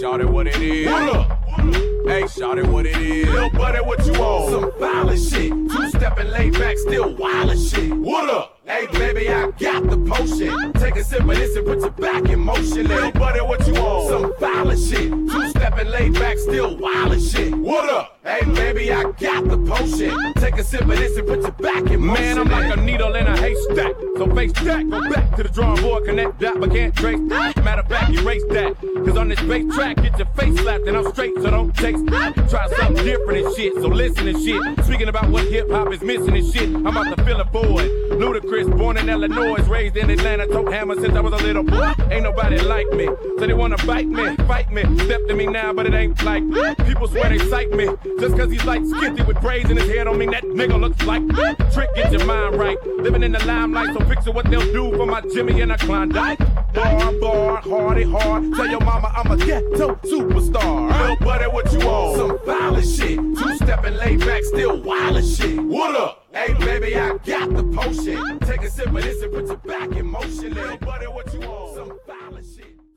shawty, what it is? What up? Hey, shawty, what it is? Little buddy, what you on? Some violent shit. Two-stepping, laid back, still wild shit. What up? Hey, baby, I got the potion. Take a sip of this and put your back in motion. Little buddy, what you on? Some violent shit. Two-stepping, laid back, still wild shit. What up? Hey, baby, I got the potion. Take a sip of this and put your back in motion. Man, I'm like a needle in a haystack. So face that, go back to the drawing board, connect that, but can't trace that. Matter of fact, erase that. Cause on this bass track, get your face slapped and I'm straight, so don't taste that. Try something different and shit, so listen and shit. Speaking about what hip-hop is missing and shit, I'm about to fill a void. Ludacris, born in Illinois, raised in Atlanta, tote hammer since I was a little boy. Ain't nobody like me, so they wanna bite me, fight me. Step to me now, but it ain't like people swear they sight me. Just cause he's like skinty with braids in his head don't mean that nigga looks like trick, get your mind right. Living in the limelight, so picture what they'll do for my Jimmy and a Klondike. Bar, hardy hard. Tell your mama I'm a ghetto superstar. Little buddy, what you on? Some violent shit. Two-stepping, laid back, still wild as shit. What up? Hey, baby, I got the potion. Take a sip of this and put your back in motion. Little buddy, what you on? Some violent shit.